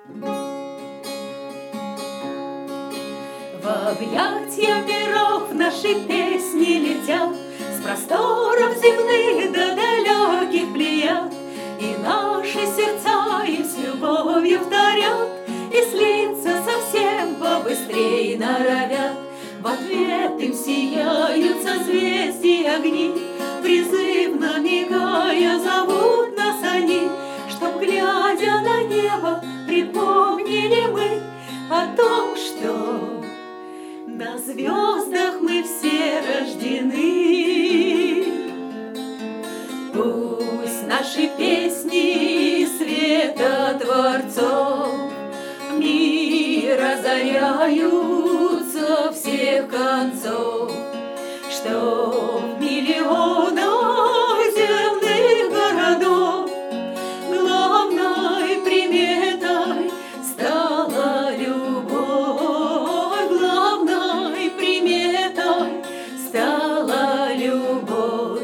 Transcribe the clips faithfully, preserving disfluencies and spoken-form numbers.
В объятья миров наши песни летят с просторов земных до далеких плеяд, и наши сердца им с любовью вторят, и слиться совсем побыстрей норовят. В ответ им сияют созвездия огни, призывно мигая зовут нас они, чтоб, глядя на небо, припомнили мы о том, что на звездах мы все рождены. Пусть наши песни света Творцов мир озаряются всех концов, что в миллионах земных городов главной приметой стала любовь, главной приметой стала любовь.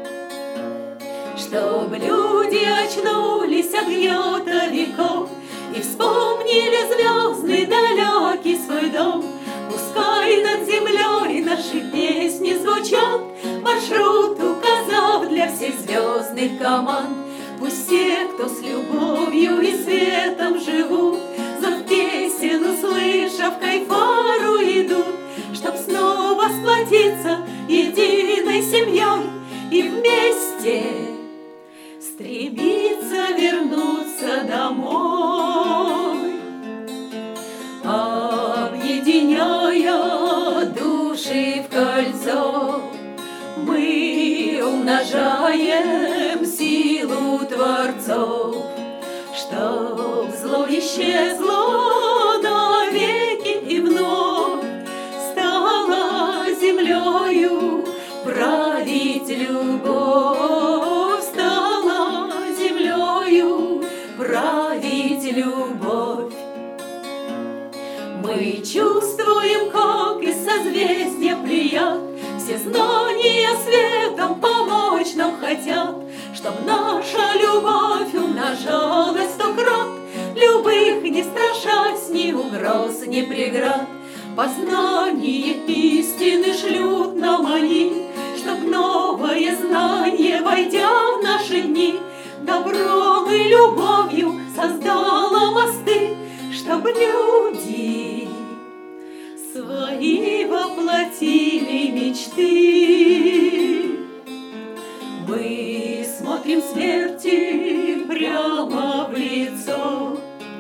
Чтоб люди очнулись от гнета веков и вспомнили звездный далекий свой дом, пускай над землей наши песни звучат, маршрут указав для всех звездных команд. Пусть все, кто с любовью и светом живут, зов песен услышав, кайфару идут, чтоб снова сплотиться единой семьей и вместе стремиться вернуться домой. Объединяя души в кольцо, мы умножаем силу Творцов, чтоб зло исчезло навеки и вновь стала землею править любовь, стала землею править любовь. Мы чувствуем, как из созвездия плеяд все знания светом помочь нам хотят, чтоб наша любовь умножалась сто крат, любых не страшась ни угроз, ни преград. Познание истины шлют нам они, чтоб новое знание, войдя в наши дни, добром и любовью создало мосты, чтоб люди свои воплотили мечты. Мы смотрим смерти прямо в лицо,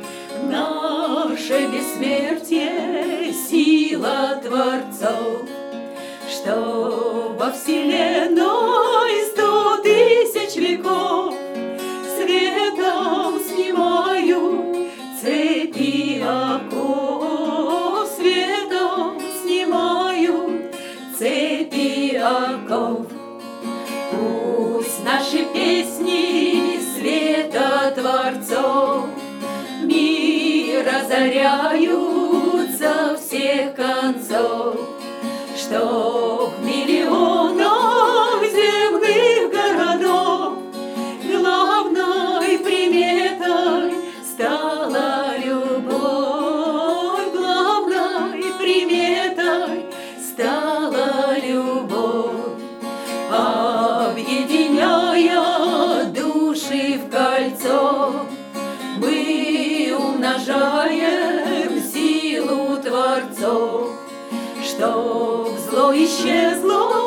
наше бессмертие — сила Творцов, что во вселенной сто тысяч веков светом снимаю цепи оков, светом снимаю цепи оков. Пусть наши песни света Творцов мир озаряются всех концов, что в миллионах земных городов главной приметой стала любовь, главной приметой стала любовь. Объединяя души в кольцо, мы умножаем силу Творцов, чтоб зло исчезло